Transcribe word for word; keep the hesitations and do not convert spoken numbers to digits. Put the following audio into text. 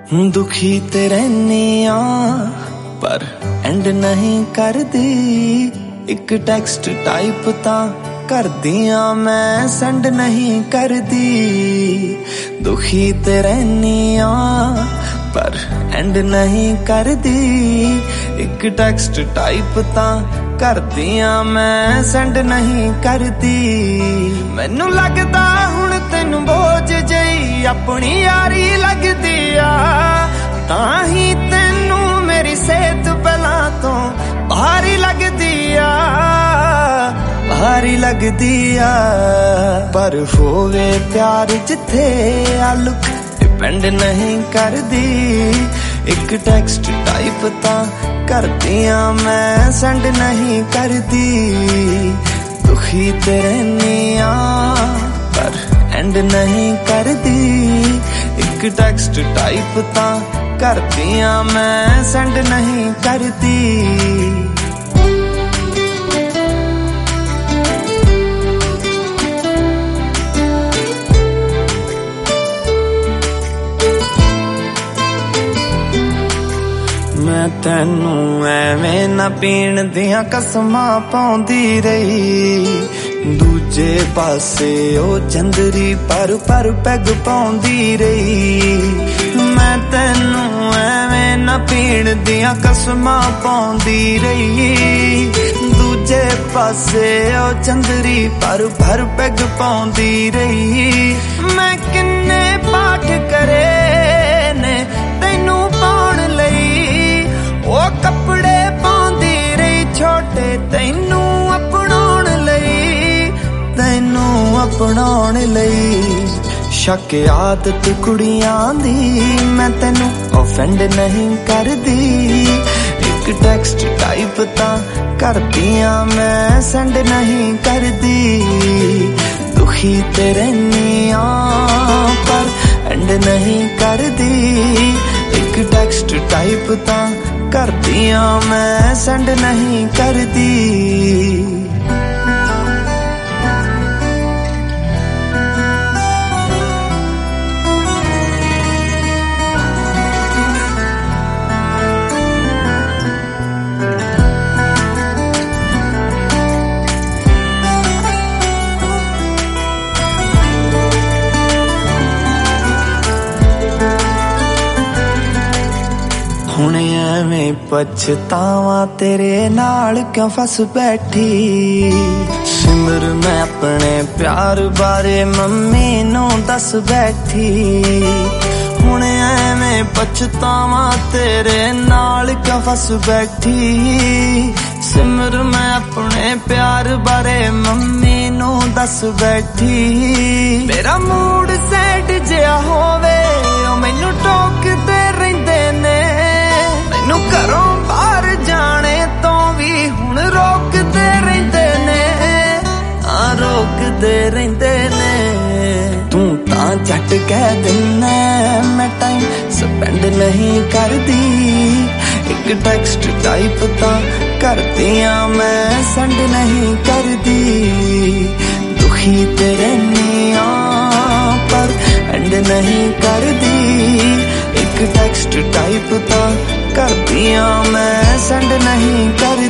दुखी ते रहनी आ पर एंड नहीं कर दी। एक टेक्स्ट टाइप ता कर दिया मैं सेंड नहीं कर दी। दुखी ते रहनी आ पर एंड नहीं कर दी। एक टेक्स्ट टाइप ता कर दिया मैं सेंड नहीं कर दी। मैनू लगदा हुण तैनू बोझ जई अपनी यारी लगदी आ, तां ही तैनू मेरी सेहत पहला तो भारी लगदी आ, भारी लगदी आ। पर होवे प्यार जिथे आलुक डिपेंड नहीं कर दी। एक टेक्स्ट टाइप ता कर दिया मैं सेंड नहीं कर दी। दुखी ते रहनी आ पर एंड नहीं कर दी। एक टेक्स्ट टाइप ता कर दिया मैं सेंड नहीं कर दी। मैं तैनू एवें ना पीण दियां कसमां पाउंदी रही। दूजे पासे ओ चंदरी पर पर पैग पाउंदी रही। मैं तैनू एवें ना पीण दियां कसमां पाउंदी रही। दूजे पासे ओ चंदरी पर पर पैग पाउंदी रही। मैं किन्ने पाठ करे ने तैनू पाउण लई, ओ कपड़े पाउंदी रही छोटे तैनू अपनाउण लई, तैनू अपनाउण लई। शक आदत कुड़ियां दी मैं तैनू ऑफेंड नहीं कर दी। एक टेक्स्ट टाइप ता कर दिया मैं सेंड नहीं कर दी। दुखी ते रहनी आ पर एंड नहीं कर दी। एक टेक्स्ट टाइप ता कर दिया मैं सेंड नहीं कर दी। हुण एवें पछतावा तेरे नाल क्यों फस बैठी। सिमर मैं अपने प्यार बारे मम्मी नू दस बैठी। हुण एवें पछतावा तेरे नाल क्यों फस बैठी। सिमर मैं अपने प्यार बारे मम्मी नू दस बैठी। मेरा मूड सैड जिहा होवे ओ मैनू टोकदे रहिंदे ने। मैनू घरों बाहर जाने तो भी हुण रोकदे रहिंदे ने, हाँ रोकदे रहिंदे ने। तू तां झट कह दिन्ना मैं टाइम स्पेंड नहीं करदी। एक टेक्स्ट टाइप ता कर दिया मैं सेंड नहीं करदी। दुखी ते रहनी आ पर एंड नहीं करदी। एक टेक्स्ट टाइप ता कर दिया मैं सेंड नहीं कर